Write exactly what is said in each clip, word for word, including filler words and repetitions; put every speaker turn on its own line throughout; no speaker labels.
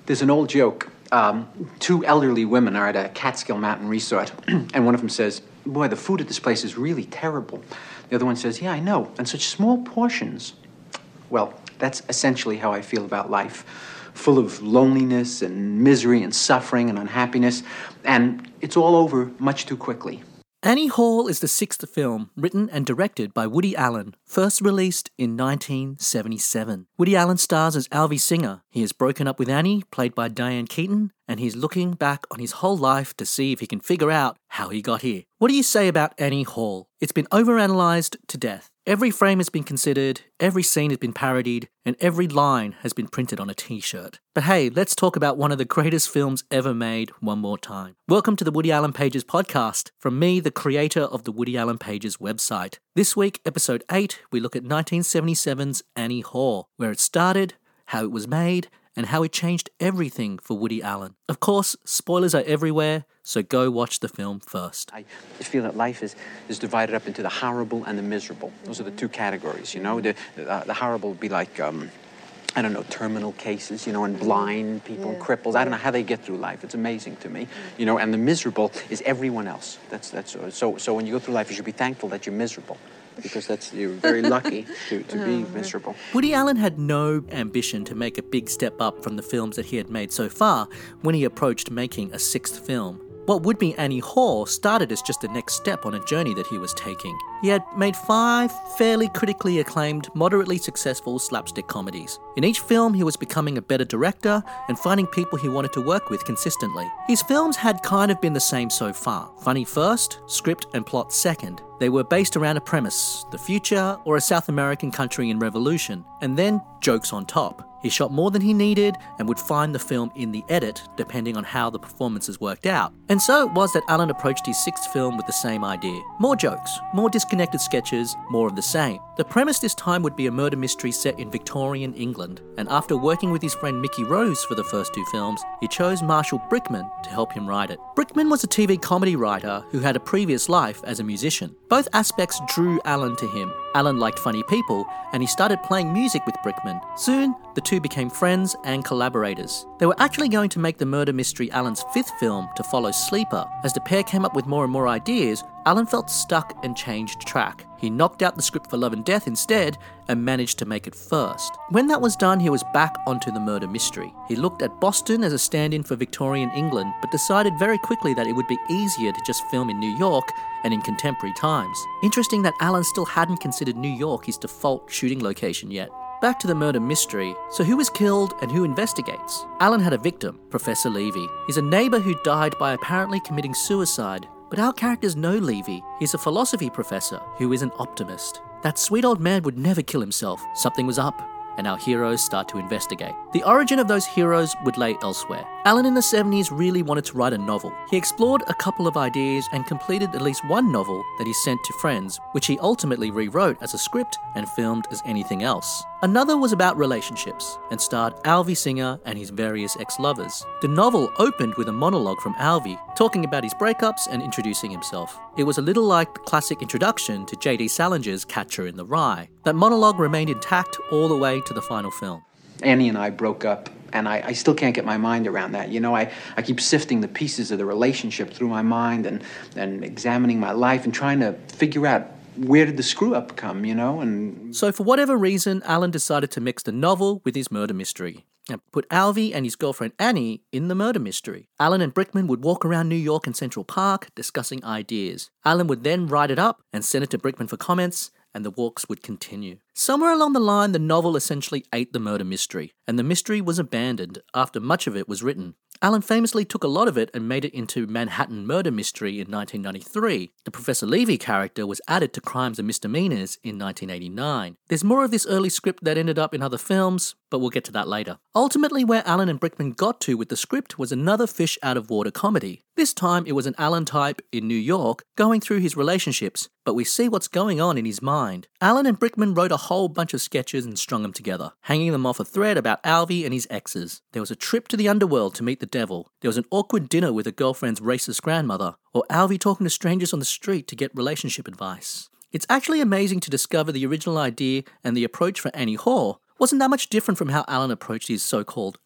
There's an old joke. Um, two elderly women are at a Catskill Mountain resort, and one of them says, "Boy, the food at this place is really terrible." The other one says, "Yeah, I know, and such small portions." Well, that's essentially how I feel about life. Full of loneliness and misery and suffering and unhappiness, and it's all over much too quickly.
Annie Hall is the sixth film written and directed by Woody Allen, first released in nineteen seventy-seven. Woody Allen stars as Alvy Singer. He has broken up with Annie, played by Diane Keaton, and he's looking back on his whole life to see if he can figure out how he got here. What do you say about Annie Hall? It's been overanalyzed to death. Every frame has been considered, every scene has been parodied, and every line has been printed on a t-shirt. But hey, let's talk about one of the greatest films ever made one more time. Welcome to the Woody Allen Pages podcast, from me, the creator of the Woody Allen Pages website. This week, episode eight, we look at nineteen seventy-seven's Annie Hall, where it started, how it was made, and how it changed everything for Woody Allen. Of course, spoilers are everywhere, so go watch the film first.
I feel that life is, is divided up into the horrible and the miserable. Those are the two categories, you know. The, uh, the horrible would be like, um, I don't know, terminal cases, you know, and blind people, yeah. cripples. I don't know how they get through life. It's amazing to me, you know. And the miserable is everyone else. That's that's so. So when you go through life, you should be thankful that you're miserable, because that's you're very lucky to, to be miserable.
Woody Allen had no ambition to make a big step up from the films that he had made so far when he approached making a sixth film. What would be Annie Hall started as just the next step on a journey that he was taking. He had made five fairly critically acclaimed, moderately successful slapstick comedies. In each film, he was becoming a better director and finding people he wanted to work with consistently. His films had kind of been the same so far. Funny first, script and plot second. They were based around a premise, the future or a South American country in revolution, and then jokes on top. He shot more than he needed and would find the film in the edit, depending on how the performances worked out. And so it was that Allen approached his sixth film with the same idea. More jokes, more disconnected sketches, more of the same. The premise this time would be a murder mystery set in Victorian England, and after working with his friend Mickey Rose for the first two films, he chose Marshall Brickman to help him write it. Brickman was a T V comedy writer who had a previous life as a musician. Both aspects drew Allen to him. Allen liked funny people, and he started playing music with Brickman. Soon, the two became friends and collaborators. They were actually going to make the murder mystery Allen's fifth film to follow Sleeper. As the pair came up with more and more ideas, Allen felt stuck and changed track. He knocked out the script for Love and Death instead and managed to make it first. When that was done, he was back onto the murder mystery. He looked at Boston as a stand-in for Victorian England, but decided very quickly that it would be easier to just film in New York and in contemporary times. Interesting that Allen still hadn't considered New York his default shooting location yet. Back to the murder mystery. So who was killed and who investigates? Allen had a victim, Professor Levy. He's a neighbour who died by apparently committing suicide. But our characters know Levy. He's a philosophy professor who is an optimist. That sweet old man would never kill himself. Something was up, and our heroes start to investigate. The origin of those heroes would lay elsewhere. Allen in the seventies really wanted to write a novel. He explored a couple of ideas and completed at least one novel that he sent to friends, which he ultimately rewrote as a script and filmed as anything else. Another was about relationships and starred Alvy Singer and his various ex-lovers. The novel opened with a monologue from Alvy, talking about his breakups and introducing himself. It was a little like the classic introduction to J D Salinger's Catcher in the Rye. That monologue remained intact all the way to the final film.
Annie and I broke up, and I, I still can't get my mind around that. You know, I, I keep sifting the pieces of the relationship through my mind and, and examining my life and trying to figure out where did the screw-up come, you know? And
So for whatever reason, Allen decided to mix the novel with his murder mystery and put Alvy and his girlfriend Annie in the murder mystery. Allen and Brickman would walk around New York and Central Park discussing ideas. Allen would then write it up and send it to Brickman for comments, and the walks would continue. Somewhere along the line, the novel essentially ate the murder mystery, and the mystery was abandoned after much of it was written. Allen famously took a lot of it and made it into Manhattan Murder Mystery in nineteen ninety-three. The Professor Levy character was added to Crimes and Misdemeanors in nineteen eighty-nine. There's more of this early script that ended up in other films, but we'll get to that later. Ultimately, where Allen and Brickman got to with the script was another fish-out-of-water comedy. This time, it was an Allen type in New York going through his relationships, but we see what's going on in his mind. Allen and Brickman wrote a whole bunch of sketches and strung them together, hanging them off a thread about Alvy and his exes. There was a trip to the underworld to meet the devil. There was an awkward dinner with a girlfriend's racist grandmother, or Alvy talking to strangers on the street to get relationship advice. It's actually amazing to discover the original idea and the approach for Annie Hall wasn't that much different from how Allen approached his so-called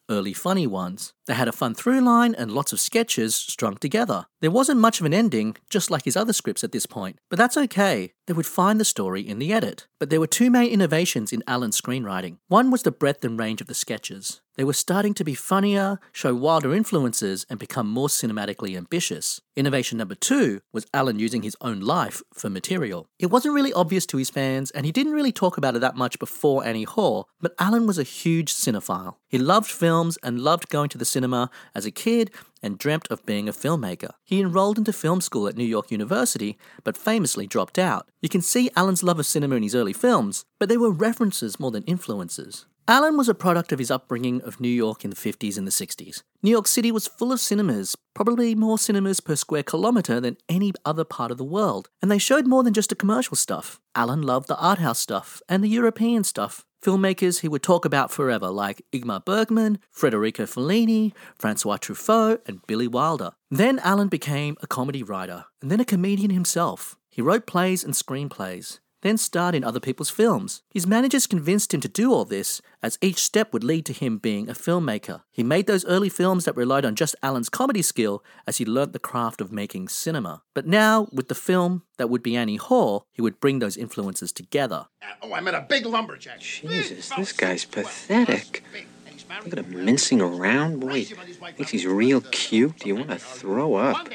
early funny ones. They had a fun through line and lots of sketches strung together. There wasn't much of an ending, just like his other scripts at this point, but that's okay. They would find the story in the edit. But there were two main innovations in Alan's screenwriting. One was the breadth and range of the sketches. They were starting to be funnier, show wilder influences, and become more cinematically ambitious. Innovation number two was Alan using his own life for material. It wasn't really obvious to his fans, and he didn't really talk about it that much before Annie Hall, but Alan was a huge cinephile. He loved films and loved going to the cinema as a kid and dreamt of being a filmmaker. He enrolled into film school at New York University, but famously dropped out. You can see Alan's love of cinema in his early films, but they were references more than influences. Alan was a product of his upbringing of New York in the fifties and the sixties. New York City was full of cinemas, probably more cinemas per square kilometre than any other part of the world, and they showed more than just the commercial stuff. Alan loved the art house stuff and the European stuff. Filmmakers he would talk about forever like Ingmar Bergman, Federico Fellini, Francois Truffaut, and Billy Wilder. Then Alan became a comedy writer, and then a comedian himself. He wrote plays and screenplays, then starred in other people's films. His managers convinced him to do all this, as each step would lead to him being a filmmaker. He made those early films that relied on just Alan's comedy skill as he learnt the craft of making cinema. But now, with the film that would be Annie Hall, he would bring those influences together.
Oh, I met a big lumberjack.
Jesus, this guy's pathetic. Look at him mincing around. Boy, he thinks he's real cute. You want to throw up.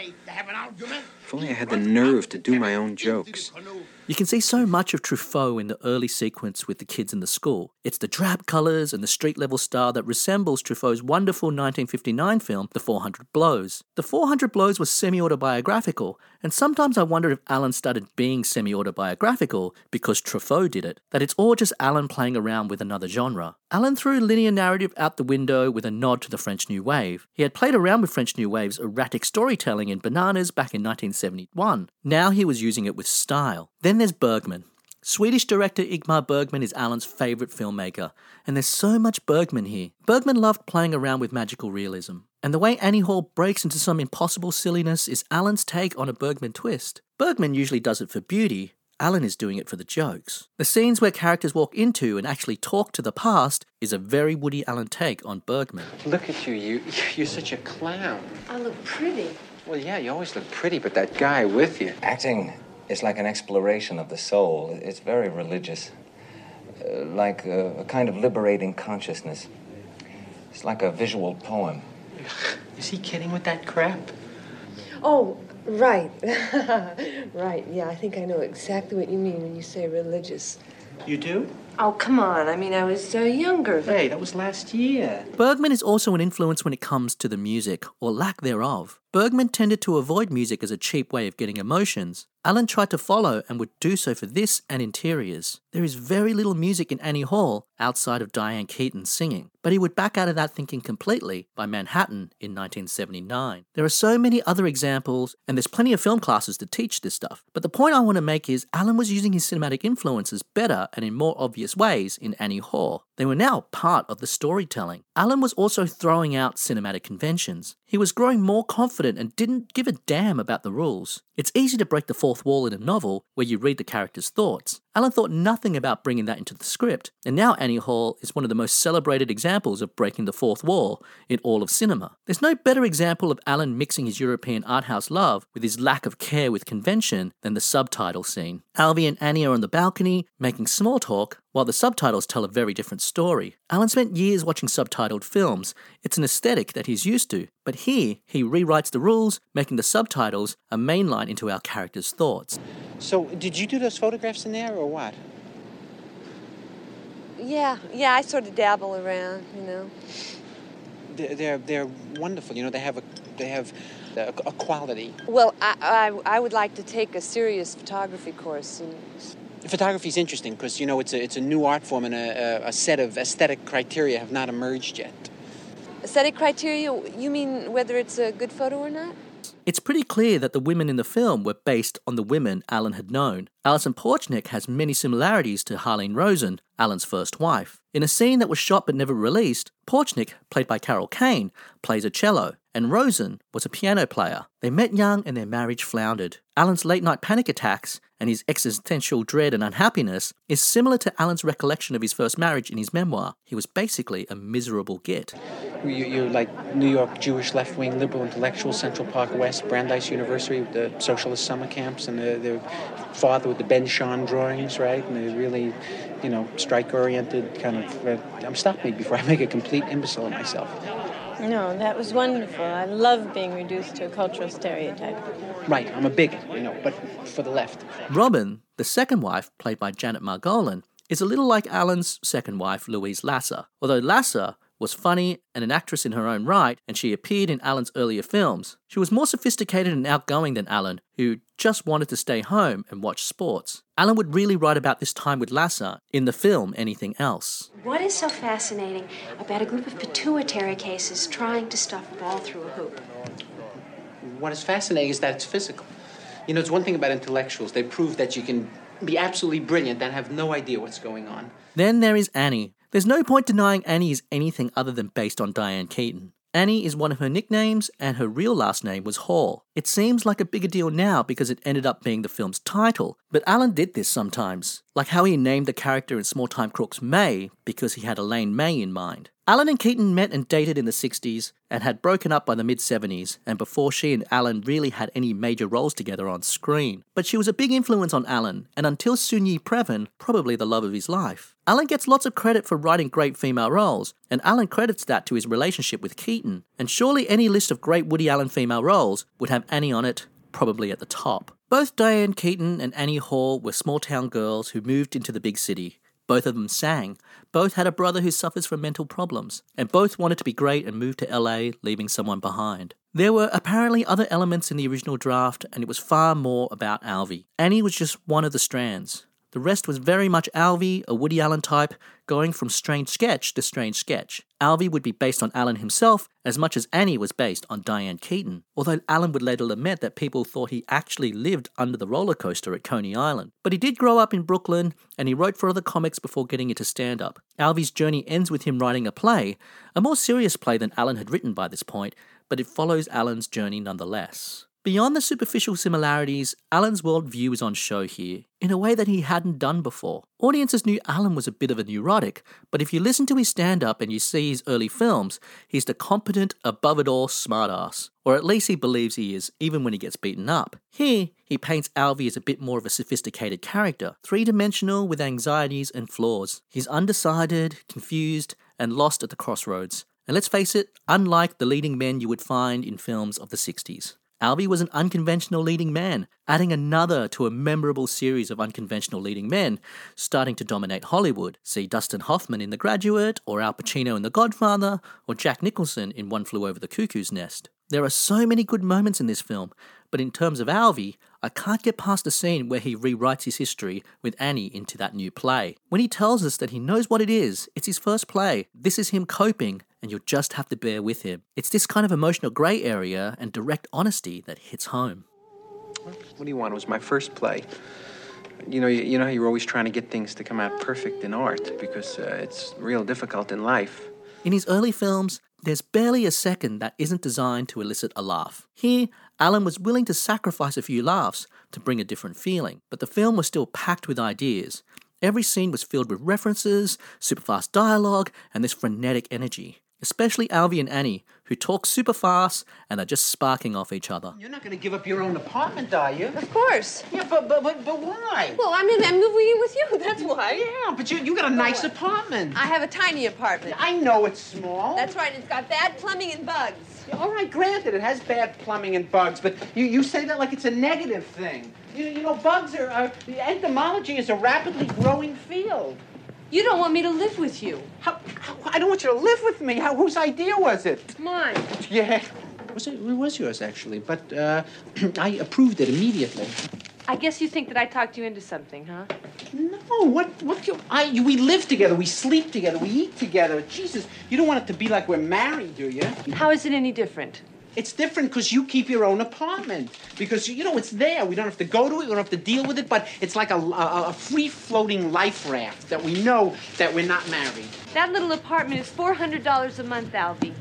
If only I had the nerve to do my own jokes.
You can see so much of Truffaut in the early sequence with the kids in the school. It's the drab colours and the street-level style that resembles Truffaut's wonderful nineteen fifty-nine film, The four hundred Blows. The four hundred Blows was semi-autobiographical, and sometimes I wondered if Alan started being semi-autobiographical because Truffaut did it, that it's all just Alan playing around with another genre. Alan threw linear narrative out the window with a nod to the French New Wave. He had played around with French New Wave's erratic storytelling in Bananas back in nineteen seventy-one. Now he was using it with style. Then there's Bergman. Swedish director Ingmar Bergman is Alan's favourite filmmaker, and there's so much Bergman here. Bergman loved playing around with magical realism, and the way Annie Hall breaks into some impossible silliness is Alan's take on a Bergman twist. Bergman usually does it for beauty. Alan is doing it for the jokes. The scenes where characters walk into and actually talk to the past is a very Woody Allen take on Bergman.
Look at you, you, you're such a clown.
I look pretty.
Well, yeah, you always look pretty, but that guy with you.
Acting is like an exploration of the soul. It's very religious, uh, like a, a kind of liberating consciousness. It's like a visual poem.
Is he kidding with that crap?
Oh, right. Right, yeah, I think I know exactly what you mean when you say religious.
You do?
Oh, come on. I mean, I was uh, younger.
Hey, that was last year.
Bergman is also an influence when it comes to the music, or lack thereof. Bergman tended to avoid music as a cheap way of getting emotions. Alan tried to follow and would do so for this and Interiors. There is very little music in Annie Hall outside of Diane Keaton singing, but he would back out of that thinking completely by Manhattan in nineteen seventy-nine. There are so many other examples, and there's plenty of film classes to teach this stuff. But the point I want to make is Alan was using his cinematic influences better and in more obvious ways in Annie Hall. They were now part of the storytelling. Alan was also throwing out cinematic conventions. He was growing more confident and didn't give a damn about the rules. It's easy to break the fourth wall in a novel where you read the character's thoughts. Alan thought nothing about bringing that into the script, and now Annie Hall is one of the most celebrated examples of breaking the fourth wall in all of cinema. There's no better example of Alan mixing his European art house love with his lack of care with convention than the subtitle scene. Alvy and Annie are on the balcony, making small talk, while the subtitles tell a very different story. Alan spent years watching subtitled films. It's an aesthetic that he's used to, but here he rewrites the rules, making the subtitles a main line into our characters' thoughts.
So, did you do those photographs in there, or what?
Yeah, yeah, I sort of dabble around, you know.
They're they're, they're wonderful. You know, they have a they have a, a quality.
Well, I, I I would like to take a serious photography course. And
Photography is interesting because, you know, it's a it's a new art form, and a, a, a set of aesthetic criteria have not emerged yet.
Aesthetic criteria? You mean whether it's a good photo or not?
It's pretty clear that the women in the film were based on the women Alan had known. Alison Porchnik has many similarities to Harlene Rosen, Alan's first wife. In a scene that was shot but never released, Porchnik, played by Carol Kane, plays a cello, and Rosen was a piano player. They met young and their marriage floundered. Alan's late-night panic attacks and his existential dread and unhappiness is similar to Alan's recollection of his first marriage in his memoir. He was basically a miserable git.
You, you're like New York Jewish left-wing liberal intellectuals, Central Park West, Brandeis University with the socialist summer camps, and the, the father with the Ben Shahn drawings, right? And the really, you know, strike-oriented kind of... Uh, stop me before I make a complete imbecile of myself.
No, that was wonderful. I love being reduced to a cultural stereotype.
Right, I'm a bigot, you know, but for the left.
Robin, the second wife, played by Janet Margolin, is a little like Alan's second wife, Louise Lasser. Although Lasser was funny and an actress in her own right, and she appeared in Alan's earlier films, she was more sophisticated and outgoing than Alan, who just wanted to stay home and watch sports. Alan would really write about this time with Lasser in the film Anything Else.
What is so fascinating about a group of pituitary cases trying to stuff a ball through a hoop?
What is fascinating is that it's physical. You know, it's one thing about intellectuals. They prove that you can be absolutely brilliant and have no idea what's going on.
Then there is Annie. There's no point denying Annie is anything other than based on Diane Keaton. Annie is one of her nicknames, and her real last name was Hall. It seems like a bigger deal now because it ended up being the film's title, but Alan did this sometimes, like how he named the character in Small Time Crooks May because he had Elaine May in mind. Alan and Keaton met and dated in the sixties and had broken up by the mid-seventies, and before she and Alan really had any major roles together on screen. But she was a big influence on Alan, and until Soon-Yi Previn, probably the love of his life. Alan gets lots of credit for writing great female roles, and Alan credits that to his relationship with Keaton. And surely any list of great Woody Allen female roles would have Annie on it, probably at the top. Both Diane Keaton and Annie Hall were small-town girls who moved into the big city. Both of them sang. Both had a brother who suffers from mental problems. And both wanted to be great and moved to L A, leaving someone behind. There were apparently other elements in the original draft, and it was far more about Alvy. Annie was just one of the strands. The rest was very much Alvy, a Woody Allen type, going from strange sketch to strange sketch. Alvy would be based on Allen himself as much as Annie was based on Diane Keaton, although Allen would later lament that people thought he actually lived under the roller coaster at Coney Island. But he did grow up in Brooklyn, and he wrote for other comics before getting into stand-up. Alvy's journey ends with him writing a play, a more serious play than Allen had written by this point, but it follows Allen's journey nonetheless. Beyond the superficial similarities, Allen's worldview is on show here, in a way that he hadn't done before. Audiences knew Allen was a bit of a neurotic, but if you listen to his stand-up and you see his early films, he's the competent, above-it-all smartass. Or at least he believes he is, even when he gets beaten up. Here, he paints Alvy as a bit more of a sophisticated character, three-dimensional with anxieties and flaws. He's undecided, confused, and lost at the crossroads. And let's face it, unlike the leading men you would find in films of the sixties. Alvy was an unconventional leading man, adding another to a memorable series of unconventional leading men, starting to dominate Hollywood. See Dustin Hoffman in The Graduate, or Al Pacino in The Godfather, or Jack Nicholson in One Flew Over the Cuckoo's Nest. There are so many good moments in this film, but in terms of Alvy, I can't get past the scene where he rewrites his history with Annie into that new play. When he tells us that he knows what it is, it's his first play, this is him coping, and you'll just have to bear with him. It's this kind of emotional grey area and direct honesty that hits home.
What do you want? It was my first play. You know, you, you know how you're always trying to get things to come out perfect in art, because uh, it's real difficult in life.
In his early films, there's barely a second that isn't designed to elicit a laugh. Here, Allen was willing to sacrifice a few laughs to bring a different feeling, but the film was still packed with ideas. Every scene was filled with references, super fast dialogue, and this frenetic energy. Especially Alvy and Annie, who talk super fast and are just sparking off each other.
You're not going to give up your own apartment, are you?
Of course.
Yeah, but but but, but why?
Well, I mean, I'm moving in with you. That's why.
Yeah, but you you got a nice apartment.
I have a tiny apartment.
I know it's small.
That's right. It's got bad plumbing and bugs.
Yeah, all right, granted, it has bad plumbing and bugs, but you, you say that like it's a negative thing. You, you know, bugs are, are... Entomology is a rapidly growing field.
You don't want me to live with you.
How, how, I don't want you to live with me. How, whose idea was it?
Mine.
Yeah. Was it, it was yours, actually, but uh, I approved it immediately.
I guess you think that I talked you into something, huh?
No, what, what, you, I, we live together, we sleep together, we eat together. Jesus, you don't want it to be like we're married, do you?
How is it any different?
It's different because you keep your own apartment. Because, you know, it's there. We don't have to go to it. We don't have to deal with it. But it's like a, a, a free-floating life raft that we know that we're not married.
That little apartment is four hundred dollars a month, Alvy.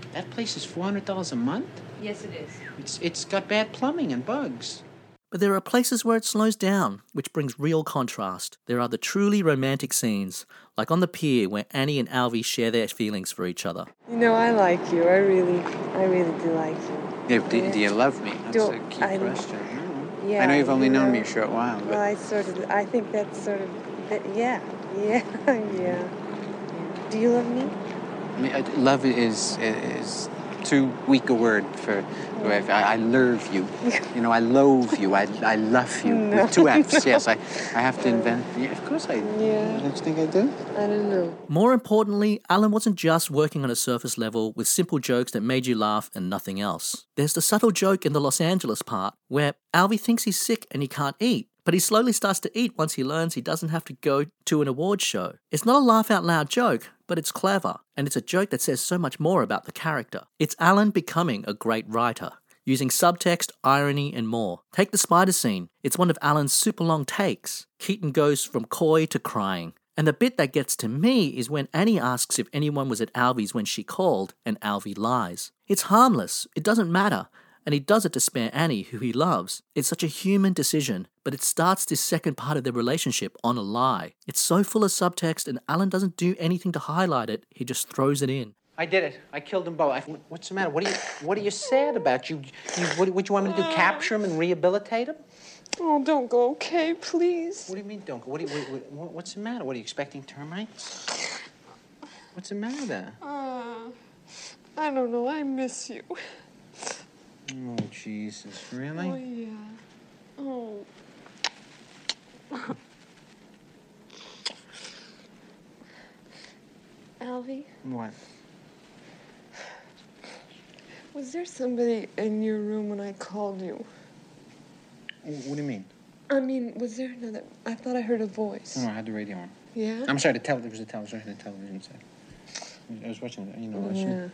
That place is four hundred dollars a month?
Yes, it is.
It's It's got bad plumbing and bugs.
But there are places where it slows down, which brings real contrast. There are the truly romantic scenes, like on the pier where Annie and Alvy share their feelings for each other.
You know, I like you. I really, I really do like you.
Yeah, do, do you love me? That's
Do-
a key
I-
question.
Yeah.
I know you've only
you
known
know,
me a short while, but...
Well, I sort of, I think that's sort of, that, yeah, yeah, yeah. Do you love me?
I mean, I- love is is too weak a word for. I, I love you. You know, I loathe you. I, I love you
No.
with two F's. Yes, I I have to invent. Yeah, of course I.
Yeah.
Don't you think I do?
I don't know.
More importantly, Alan wasn't just working on a surface level with simple jokes that made you laugh and nothing else. There's the subtle joke in the Los Angeles part where Alvy thinks he's sick and he can't eat, but he slowly starts to eat once he learns he doesn't have to go to an awards show. It's not a laugh-out-loud joke, but it's clever, and it's a joke that says so much more about the character. It's Alan becoming a great writer, using subtext, irony, and more. Take the spider scene. It's one of Alan's super long takes. Keaton goes from coy to crying. And the bit that gets to me is when Annie asks if anyone was at Alvy's when she called, and Alvy lies. It's harmless. It doesn't matter. And he does it to spare Annie, who he loves. It's such a human decision, but it starts this second part of their relationship on a lie. It's so full of subtext, and Alan doesn't do anything to highlight it. He just throws it in.
I did it. I killed them both. I, what's the matter? What are you What are you sad about? You, you what, what you want me to do? Capture them and rehabilitate them?
Oh, don't go, okay, please.
What do you mean, don't go? What do you, what, what, what's the matter? What are you expecting termites? What's the matter?
Uh, I don't know. I miss you.
Oh, Jesus, really?
Oh, yeah. Oh. Alvy,
What?
was there somebody in your room when I called you?
What do you mean?
I mean, was there another... I thought I heard a voice.
No, I had the radio on.
Yeah?
I'm sorry, the tele- there was a television, the television set. I was watching, you know, watching.
Yeah.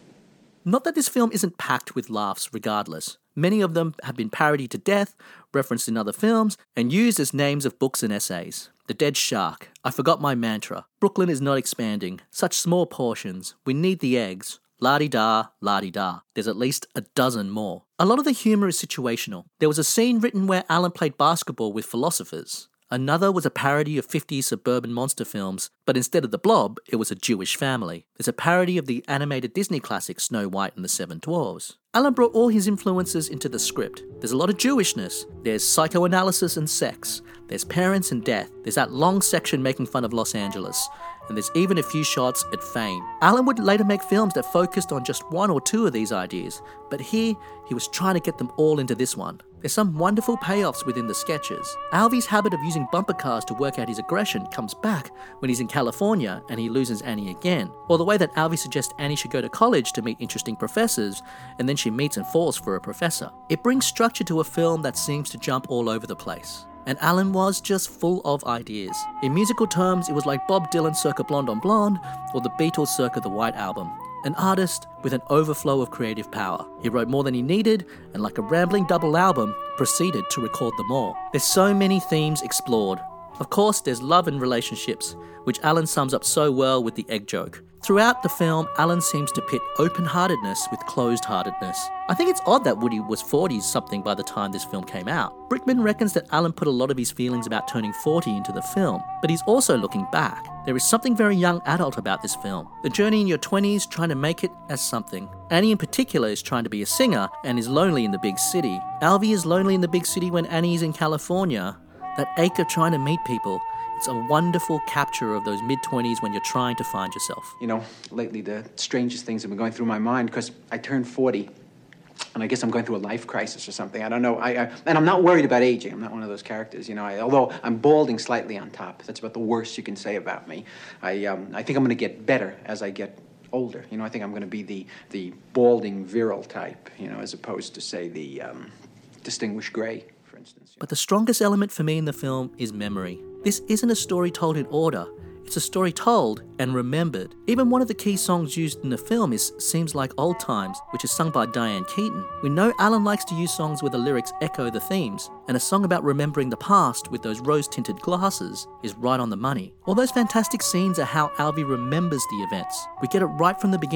Not that this film isn't packed with laughs regardless. Many of them have been parodied to death, referenced in other films, and used as names of books and essays. The Dead Shark, I Forgot My Mantra, Brooklyn is Not Expanding, Such Small Portions, We Need the Eggs, La-di-da, la-di-da. There's at least a dozen more. A lot of the humour is situational. There was a scene written where Alan played basketball with philosophers. Another was a parody of fifties suburban monster films, but instead of the Blob, it was a Jewish family. There's a parody of the animated Disney classic Snow White and the Seven Dwarfs. Alan brought all his influences into the script. There's a lot of Jewishness, there's psychoanalysis and sex, there's parents and death, there's that long section making fun of Los Angeles, and there's even a few shots at fame. Alan would later make films that focused on just one or two of these ideas, but here he was trying to get them all into this one. There's some wonderful payoffs within the sketches. Alvy's habit of using bumper cars to work out his aggression comes back when he's in California and he loses Annie again. Or the way that Alvy suggests Annie should go to college to meet interesting professors, and then she meets and falls for a professor. It brings structure to a film that seems to jump all over the place. And Alan was just full of ideas. In musical terms, it was like Bob Dylan circa Blonde on Blonde, or the Beatles circa the White Album. An artist with an overflow of creative power. He wrote more than he needed, and like a rambling double album, proceeded to record them all. There's so many themes explored. Of course, there's love and relationships, which Alan sums up so well with the egg joke. Throughout the film, Alan seems to pit open-heartedness with closed-heartedness. I think it's odd that Woody was forty-something by the time this film came out. Brickman reckons that Alan put a lot of his feelings about turning forty into the film, but he's also looking back. There is something very young adult about this film. The journey in your twenties trying to make it as something. Annie in particular is trying to be a singer and is lonely in the big city. Alvy is lonely in the big city when Annie is in California. That ache of trying to meet people. It's a wonderful capture of those mid-twenties when you're trying to find yourself.
You know, lately the strangest things have been going through my mind because I turned forty, and I guess I'm going through a life crisis or something. I don't know. I, I and I'm not worried about aging. I'm not one of those characters, you know. I, although I'm balding slightly on top. That's about the worst you can say about me. I um, I think I'm going to get better as I get older. You know, I think I'm going to be the the balding virile type, you know, as opposed to say the um, distinguished gray.
But the strongest element for me in the film is memory. This isn't a story told in order. It's a story told and remembered. Even one of the key songs used in the film is Seems Like Old Times, which is sung by Diane Keaton. We know Alan likes to use songs where the lyrics echo the themes, and a song about remembering the past with those rose-tinted glasses is right on the money. All those fantastic scenes are how Alvy remembers the events. We get it right from the beginning.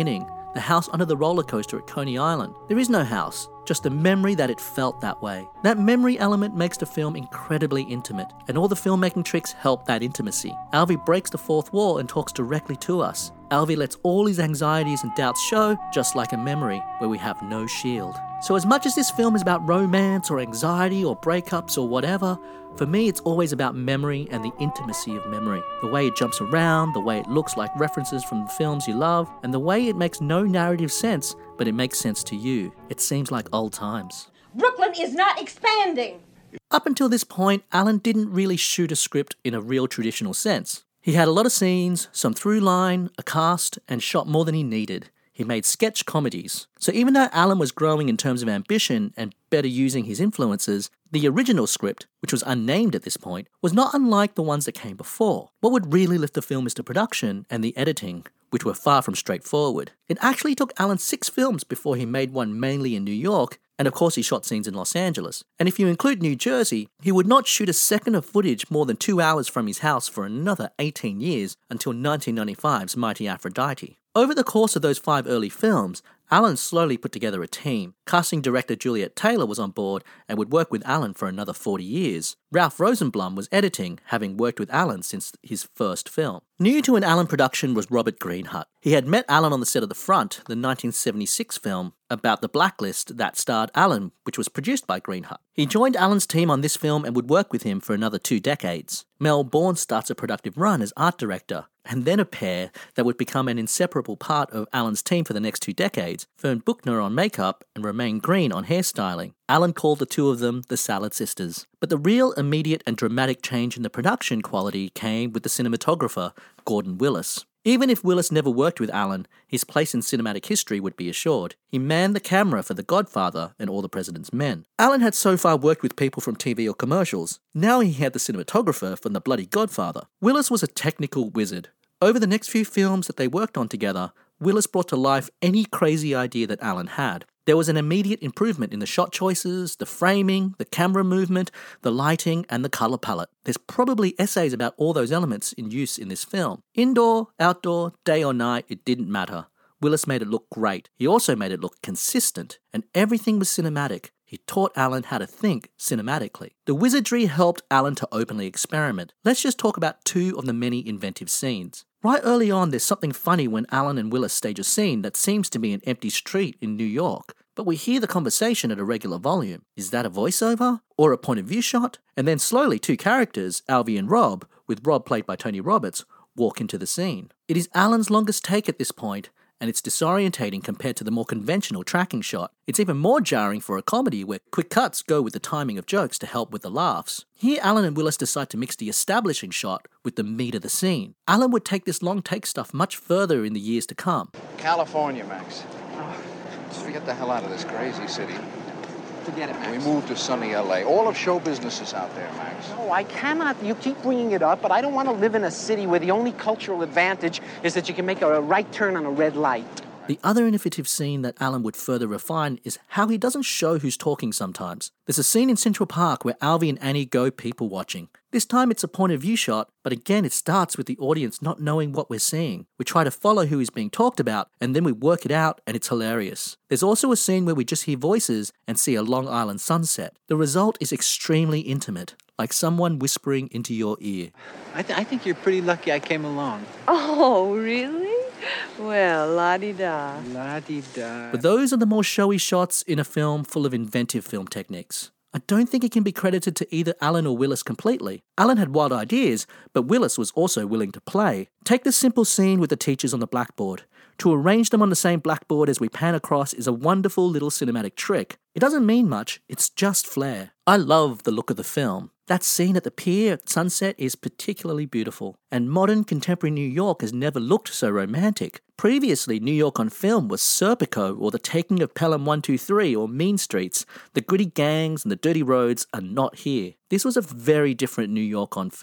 the house under the roller coaster at Coney Island. There is no house, just a memory that it felt that way. That memory element makes the film incredibly intimate, and all the filmmaking tricks help that intimacy. Alvy breaks the fourth wall and talks directly to us. Alvy lets all his anxieties and doubts show, just like a memory, where we have no shield. So as much as this film is about romance or anxiety or breakups or whatever, for me it's always about memory and the intimacy of memory. The way it jumps around, the way it looks like references from the films you love, and the way it makes no narrative sense, but it makes sense to you. It seems like old times.
Brooklyn is not expanding!
Up until this point, Alan didn't really shoot a script in a real traditional sense. He had a lot of scenes, some through line, a cast, and shot more than he needed. He made sketch comedies. So even though Alan was growing in terms of ambition and better using his influences, the original script, which was unnamed at this point, was not unlike the ones that came before. What would really lift the film is the production and the editing, which were far from straightforward. It actually took Alan six films before he made one mainly in New York, and of course he shot scenes in Los Angeles. And if you include New Jersey, he would not shoot a second of footage more than two hours from his house for another eighteen years until nineteen ninety-five's Mighty Aphrodite. Over the course of those five early films, Alan slowly put together a team. Casting director Juliet Taylor was on board and would work with Alan for another forty years. Ralph Rosenblum was editing, having worked with Alan since his first film. New to an Alan production was Robert Greenhut. He had met Alan on the set of The Front, the nineteen seventy-six film about the blacklist that starred Alan, which was produced by Greenhut. He joined Alan's team on this film and would work with him for another two decades. Mel Bourne starts a productive run as art director, and then a pair that would become an inseparable part of Alan's team for the next two decades, Fern Buchner on makeup and Romaine Green on hairstyling. Alan called the two of them the Salad Sisters. But the real immediate and dramatic change in the production quality came with the cinematographer, Gordon Willis. Even if Willis never worked with Alan, his place in cinematic history would be assured. He manned the camera for The Godfather and All the President's Men. Alan had so far worked with people from T V or commercials. Now he had the cinematographer from The Bloody Godfather. Willis was a technical wizard. Over the next few films that they worked on together, Willis brought to life any crazy idea that Alan had. There was an immediate improvement in the shot choices, the framing, the camera movement, the lighting, and the colour palette. There's probably essays about all those elements in use in this film. Indoor, outdoor, day or night, it didn't matter. Willis made it look great. He also made it look consistent, and everything was cinematic. He taught Alan how to think cinematically. The wizardry helped Alan to openly experiment. Let's just talk about two of the many inventive scenes. Right early on, there's something funny when Alan and Willis stage a scene that seems to be an empty street in New York, but we hear the conversation at a regular volume. Is that a voiceover? Or a point of view shot? And then slowly two characters, Alvy and Rob, with Rob played by Tony Roberts, walk into the scene. It is Alan's longest take at this point, and it's disorientating compared to the more conventional tracking shot. It's even more jarring for a comedy where quick cuts go with the timing of jokes to help with the laughs. Here, Alan and Willis decide to mix the establishing shot with the meat of the scene. Alan would take this long take stuff much further in the years to come.
California, Max. Oh, just forget the hell out of this crazy city.
Forget it, Max.
We moved to sunny L A. All of show business is out there, Max.
No, I cannot. You keep bringing it up, but I don't want to live in a city where the only cultural advantage is that you can make a right turn on a red light.
The other innovative scene that Alan would further refine is how he doesn't show who's talking sometimes. There's a scene in Central Park where Alvy and Annie go people watching. This time it's a point of view shot, but again it starts with the audience not knowing what we're seeing. We try to follow who is being talked about, and then we work it out, and it's hilarious. There's also a scene where we just hear voices and see a Long Island sunset. The result is extremely intimate, like someone whispering into your ear.
I, th- I think you're pretty lucky I came along.
Oh, really? Well, la-di-da.
La-di-da.
But those are the more showy shots in a film full of inventive film techniques. I don't think it can be credited to either Alan or Willis completely. Alan had wild ideas, but Willis was also willing to play. Take the simple scene with the teachers on the blackboard. To arrange them on the same blackboard as we pan across is a wonderful little cinematic trick. It doesn't mean much, it's just flair. I love the look of the film. That scene at the pier at sunset is particularly beautiful, and modern contemporary New York has never looked so romantic. Previously, New York on film was Serpico or The Taking of Pelham one two three or Mean Streets. The gritty gangs and the dirty roads are not here. This was a very different New York on film.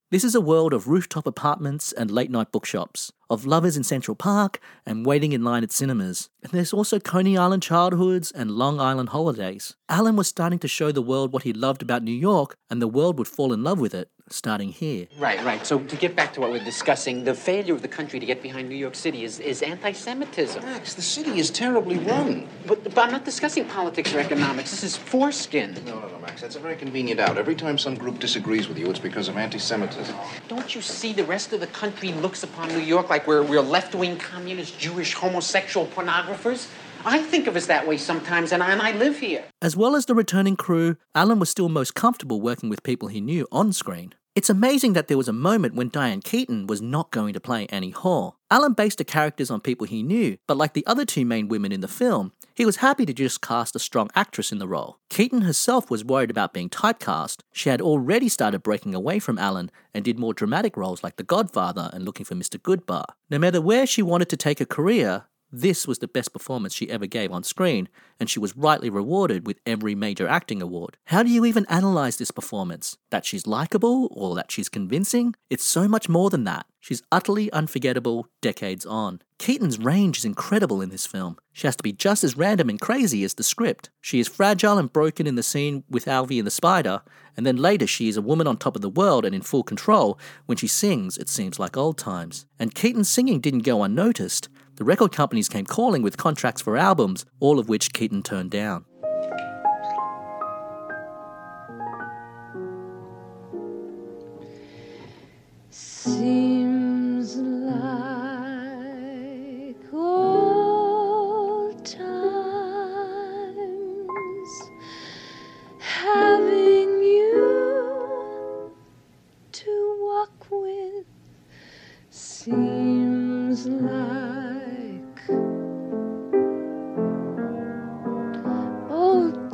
This is a world of rooftop apartments and late-night bookshops, of lovers in Central Park and waiting in line at cinemas. And there's also Coney Island childhoods and Long Island holidays. Alan was starting to show the world what he loved about New York, and the world would fall in love with it, starting here.
Right, right. So to get back to what we're discussing, the failure of the country to get behind New York City is, is anti-Semitism.
Max, the city is terribly run.
But, but I'm not discussing politics or economics. This is foreskin.
No, no, no, Max. That's a very convenient out. Every time some group disagrees with you, it's because of anti-Semitism.
Don't you see the rest of the country looks upon New York like we're, we're left-wing communist, Jewish, homosexual pornographers? I think of us that way sometimes, and I, and I live here.
As well as the returning crew, Alan was still most comfortable working with people he knew on screen. It's amazing that there was a moment when Diane Keaton was not going to play Annie Hall. Alan based the characters on people he knew, but like the other two main women in the film, he was happy to just cast a strong actress in the role. Keaton herself was worried about being typecast. She had already started breaking away from Alan and did more dramatic roles like The Godfather and Looking for Mister Goodbar. No matter where she wanted to take her career, this was the best performance she ever gave on screen, and she was rightly rewarded with every major acting award. How do you even analyse this performance? That she's likeable or that she's convincing? It's so much more than that. She's utterly unforgettable decades on. Keaton's range is incredible in this film. She has to be just as random and crazy as the script. She is fragile and broken in the scene with Alvy and the spider, and then later she is a woman on top of the world and in full control. When she sings, it seems like old times. And Keaton's singing didn't go unnoticed. The record companies came calling with contracts for albums, all of which Keaton turned down.
Seems like old times having you to walk with. Seems like old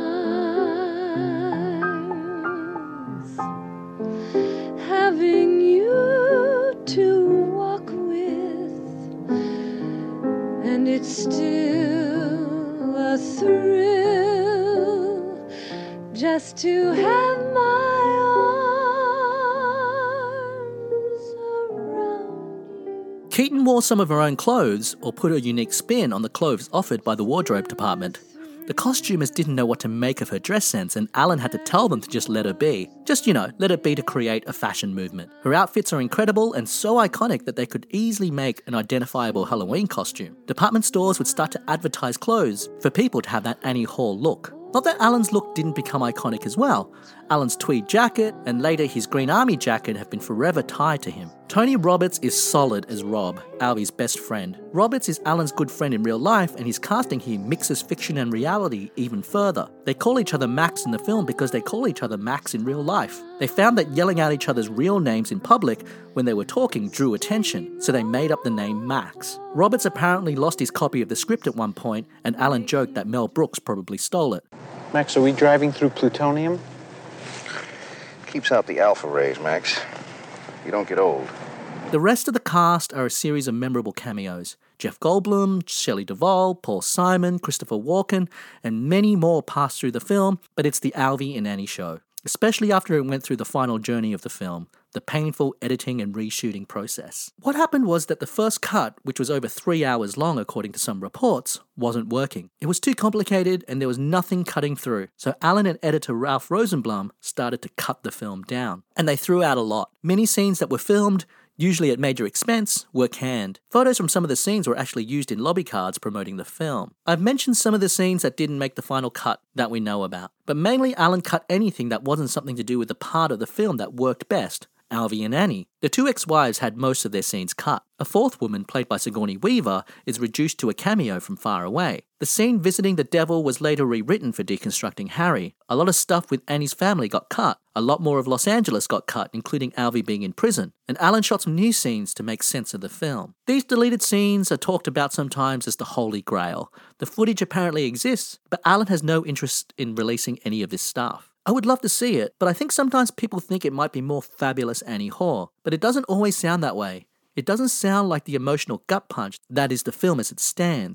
times having you to walk with, and it's still a thrill just to have my arms around you.
Keaton wore some of her own clothes or put a unique spin on the clothes offered by the wardrobe department. The costumers didn't know what to make of her dress sense, and Alan had to tell them to just let her be. Just, you know, let it be to create a fashion movement. Her outfits are incredible and so iconic that they could easily make an identifiable Halloween costume. Department stores would start to advertise clothes for people to have that Annie Hall look. Not that Alan's look didn't become iconic as well. Alan's tweed jacket and later his Green Army jacket have been forever tied to him. Tony Roberts is solid as Rob, Alvy's best friend. Roberts is Alan's good friend in real life, and his casting here mixes fiction and reality even further. They call each other Max in the film because they call each other Max in real life. They found that yelling out each other's real names in public when they were talking drew attention, so they made up the name Max. Roberts apparently lost his copy of the script at one point, and Alan joked that Mel Brooks probably stole it.
Max, are we driving through plutonium?
Keeps out the alpha rays, Max. You don't get old.
The rest of the cast are a series of memorable cameos. Jeff Goldblum, Shelley Duvall, Paul Simon, Christopher Walken, and many more pass through the film, but it's the Alvy and Annie show, especially after it went through the final journey of the film, the painful editing and reshooting process. What happened was that the first cut, which was over three hours long according to some reports, wasn't working. It was too complicated and there was nothing cutting through, so Alan and editor Ralph Rosenblum started to cut the film down. And they threw out a lot. Many scenes that were filmed, usually at major expense, were canned. Photos from some of the scenes were actually used in lobby cards promoting the film. I've mentioned some of the scenes that didn't make the final cut that we know about, but mainly Alan cut anything that wasn't something to do with the part of the film that worked best, Alvy and Annie. The two ex-wives had most of their scenes cut. A fourth woman, played by Sigourney Weaver, is reduced to a cameo from far away. The scene visiting the devil was later rewritten for deconstructing Harry. A lot of stuff with Annie's family got cut. A lot more of Los Angeles got cut, including Alvy being in prison. And Alan shot some new scenes to make sense of the film. These deleted scenes are talked about sometimes as the Holy Grail. The footage apparently exists, but Alan has no interest in releasing any of this stuff. I would love to see it, but I think sometimes people think it might be more fabulous Annie Hall, but it doesn't always sound that way. It doesn't sound like the emotional gut punch that is the film as it stands.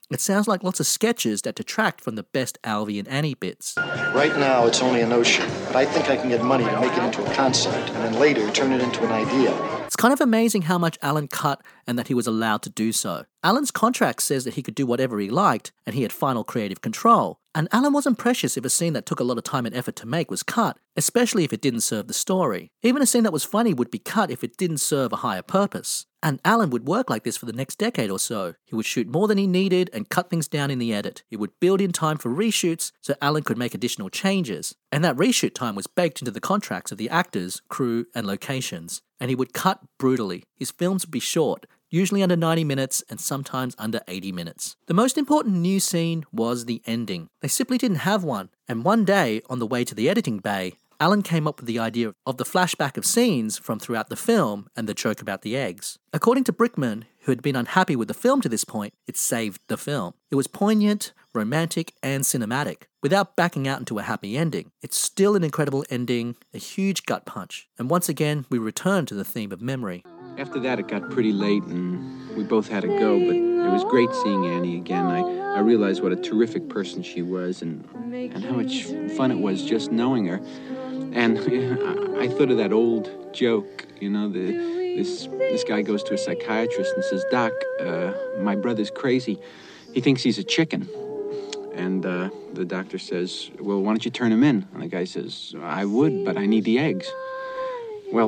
It sounds like lots of sketches that detract from the best Alvy and Annie bits.
Right now, it's only a notion, but I think I can get money to make it into a concept, and then later turn it into an idea.
It's kind of amazing how much Alan cut and that he was allowed to do so. Alan's contract says that he could do whatever he liked and he had final creative control. And Alan wasn't precious if a scene that took a lot of time and effort to make was cut, especially if it didn't serve the story. Even a scene that was funny would be cut if it didn't serve a higher purpose. And Alan would work like this for the next decade or so. He would shoot more than he needed and cut things down in the edit. He would build in time for reshoots so Alan could make additional changes. And that reshoot time was baked into the contracts of the actors, crew, and locations. And he would cut brutally. His films would be short, usually under ninety minutes and sometimes under eighty minutes. The most important new scene was the ending. They simply didn't have one. And one day, on the way to the editing bay, Alan came up with the idea of the flashback of scenes from throughout the film and the joke about the eggs. According to Brickman, who had been unhappy with the film to this point, it saved the film. It was poignant, romantic, and cinematic, without backing out into a happy ending. It's still an incredible ending, a huge gut punch. And once again, we return to the theme of memory.
After that, it got pretty late and we both had to go, but it was great seeing Annie again. I, I realized what a terrific person she was and, and how much fun it was just knowing her. And I, I thought of that old joke, you know, the, this this guy goes to a psychiatrist and says, Doc, uh, my brother's crazy. He thinks he's a chicken. And uh, the doctor says, well, why don't you turn him in? And the guy says, I would, but I need the eggs. Well,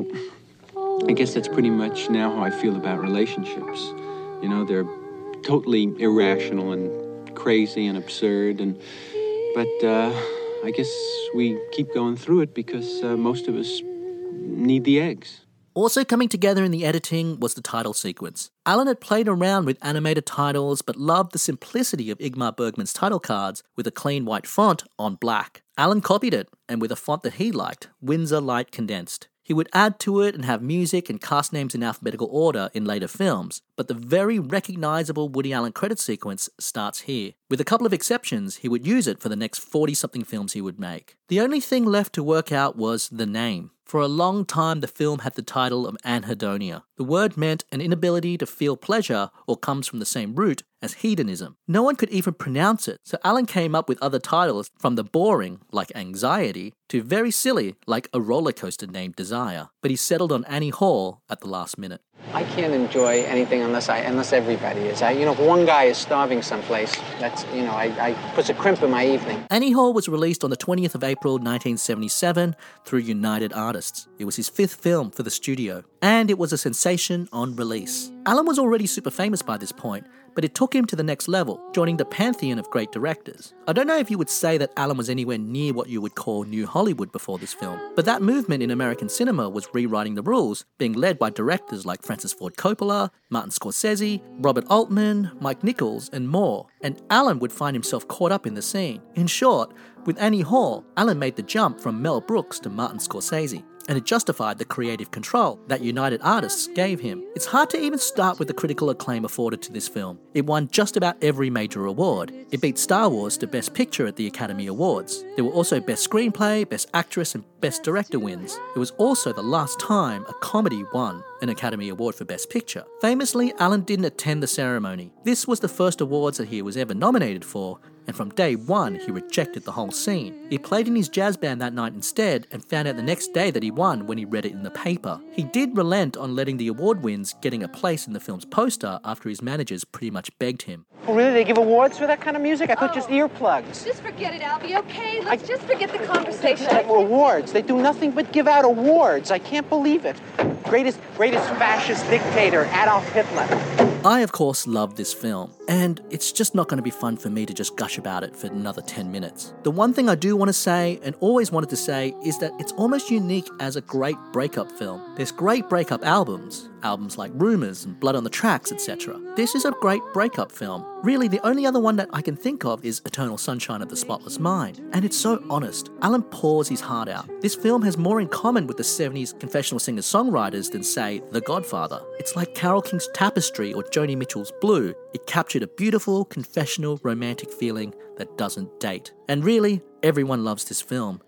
I guess that's pretty much now how I feel about relationships. You know, they're totally irrational and crazy and absurd, and but uh, I guess we keep going through it because uh, most of us need the eggs.
Also coming together in the editing was the title sequence. Alan had played around with animated titles but loved the simplicity of Ingmar Bergman's title cards with a clean white font on black. Alan copied it, and with a font that he liked, Windsor Light Condensed. He would add to it and have music and cast names in alphabetical order in later films, but the very recognisable Woody Allen credit sequence starts here. With a couple of exceptions, he would use it for the next forty-something films he would make. The only thing left to work out was the name. For a long time, the film had the title of Anhedonia. The word meant an inability to feel pleasure or comes from the same root as hedonism. No one could even pronounce it, so Alan came up with other titles from the boring, like Anxiety, to very silly, like a roller coaster named Desire. But he settled on Annie Hall at the last minute.
I can't enjoy anything unless I unless everybody is. I, you know, if one guy is starving someplace, that's, you know, I, I puts a crimp in my evening.
Annie Hall was released on the twentieth of April nineteen seventy-seven through United Artists. It was his fifth film for the studio, and it was a sensation on release. Alan was already super famous by this point, but it took him to the next level, joining the pantheon of great directors. I don't know if you would say that Alan was anywhere near what you would call New Hollywood before this film, but that movement in American cinema was rewriting the rules, being led by directors like Francis Ford Coppola, Martin Scorsese, Robert Altman, Mike Nichols, and more, and Alan would find himself caught up in the scene. In short, with Annie Hall, Alan made the jump from Mel Brooks to Martin Scorsese, and it justified the creative control that United Artists gave him. It's hard to even start with the critical acclaim afforded to this film. It won just about every major award. It beat Star Wars to Best Picture at the Academy Awards. There were also Best Screenplay, Best Actress, and Best Director wins. It was also the last time a comedy won an Academy Award for Best Picture. Famously, Alan didn't attend the ceremony. This was the first awards that he was ever nominated for, and from day one, he rejected the whole scene. He played in his jazz band that night instead and found out the next day that he won when he read it in the paper. He did relent on letting the award wins getting a place in the film's poster after his managers pretty much begged him.
Oh, really? They give awards for that kind of music? I thought oh, just earplugs.
Just forget it, Albie, okay? Let's I, just forget the conversation.
Awards. They do nothing but give out awards. I can't believe it. Greatest, greatest fascist dictator, Adolf Hitler.
I, of course, love this film, and it's just not going to be fun for me to just gush about it for another ten minutes. The one thing I do want to say, and always wanted to say, is that it's almost unique as a great breakup film. There's great breakup albums, albums like Rumours and Blood on the Tracks, et cetera. This is a great breakup film. Really, the only other one that I can think of is Eternal Sunshine of the Spotless Mind, and it's so honest. Alan pours his heart out. This film has more in common with the seventies confessional singer-songwriters than, say, The Godfather. It's like Carole King's Tapestry or Joni Mitchell's Blue. It captured a beautiful, confessional, romantic feeling that doesn't date. And really, everyone loves this film.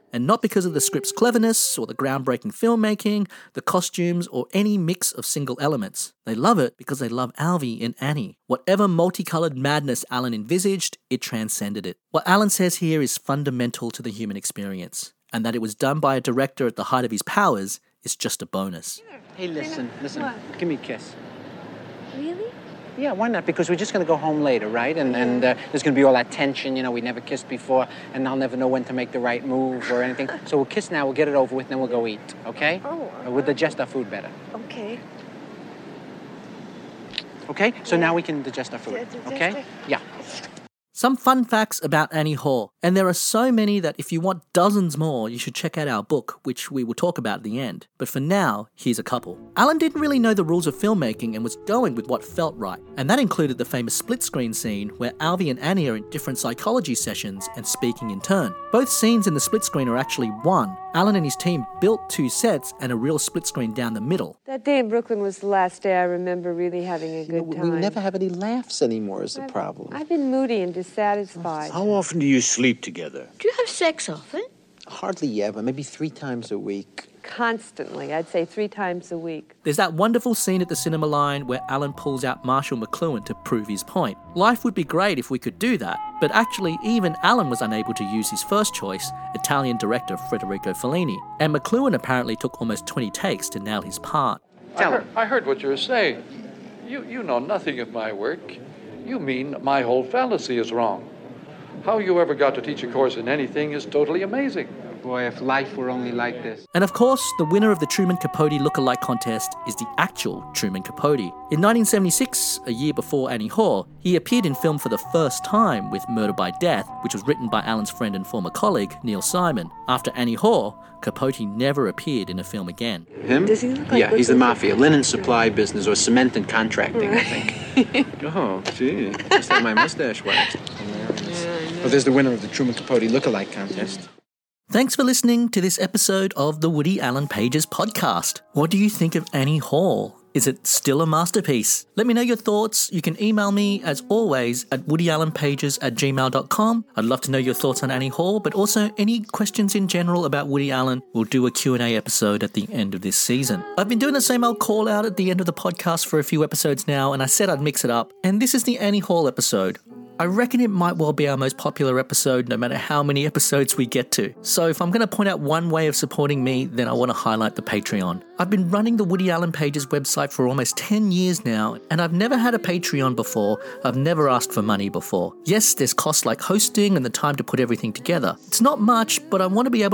And not because of the script's cleverness or the groundbreaking filmmaking, the costumes, or any mix of single elements. They love it because they love Alvy and Annie. Whatever multicolored madness Alan envisaged, it transcended it. What Alan says here is fundamental to the human experience, and that it was done by a director at the height of his powers is just a bonus.
Hey, listen, listen.
What?
Give me a kiss.
Really?
Yeah, why not? Because we're just going to go home later, right? And, yeah. and uh, there's going to be all that tension, you know, we never kissed before, and I'll never know when to make the right move or anything. So we'll kiss now, we'll get it over with, and then we'll go eat, okay?
Oh.
Uh, we'll digest our food better.
Okay.
Okay? So
Yeah.
now we can digest our food,
D- digest
okay?
it.
Yeah.
Some fun facts about Annie Hall, and there are so many that if you want dozens more, you should check out our book, which we will talk about at the end. But for now, here's a couple. Alan didn't really know the rules of filmmaking and was going with what felt right, and that included the famous split screen scene where Alvy and Annie are in different psychology sessions and speaking in turn. Both scenes in the split screen are actually one. Alan and his team built two sets and a real split screen down the middle.
That day in Brooklyn was the last day I remember really having a good
we,
time.
we never have any laughs anymore is the
I've,
problem.
I've been moody and dissatisfied.
How often do you sleep together?
Do you have sex often?
Hardly ever, maybe three times a week.
Constantly. I'd say three times a week.
There's that wonderful scene at the cinema line where Alan pulls out Marshall McLuhan to prove his point. Life would be great if we could do that, but actually even Alan was unable to use his first choice, Italian director Federico Fellini, and McLuhan apparently took almost twenty takes to nail his part.
I heard, I heard what you were saying. You, you know nothing of my work. You mean my whole fallacy is wrong. How you ever got to teach a course in anything is totally amazing.
Boy, if life were only like this.
And of course, the winner of the Truman Capote lookalike contest is the actual Truman Capote. In nineteen seventy-six, a year before Annie Hall, he appeared in film for the first time with Murder by Death, which was written by Alan's friend and former colleague, Neil Simon. After Annie Hall, Capote never appeared in a film again.
Him?
Does he look like
yeah, he's the
Brooklyn?
mafia, linen supply business, or cement and contracting, I think. Oh, gee. Just like my mustache waxed. Well, there's the winner of the Truman Capote lookalike contest.
Thanks for listening to this episode of the Woody Allen Pages podcast. What do you think of Annie Hall? Is it still a masterpiece? Let me know your thoughts. You can email me, as always, at woodyallenpages at gmail dot com. I'd love to know your thoughts on Annie Hall, but also any questions in general about Woody Allen. We'll do a Q and A episode at the end of this season. I've been doing the same old call out at the end of the podcast for a few episodes now, and I said I'd mix it up. And this is the Annie Hall episode. I reckon it might well be our most popular episode, no matter how many episodes we get to. So if I'm going to point out one way of supporting me, then I want to highlight the Patreon. I've been running the Woody Allen Pages website for almost ten years now, and I've never had a Patreon before. I've never asked for money before. Yes, there's costs like hosting and the time to put everything together. It's not much, but I want to be able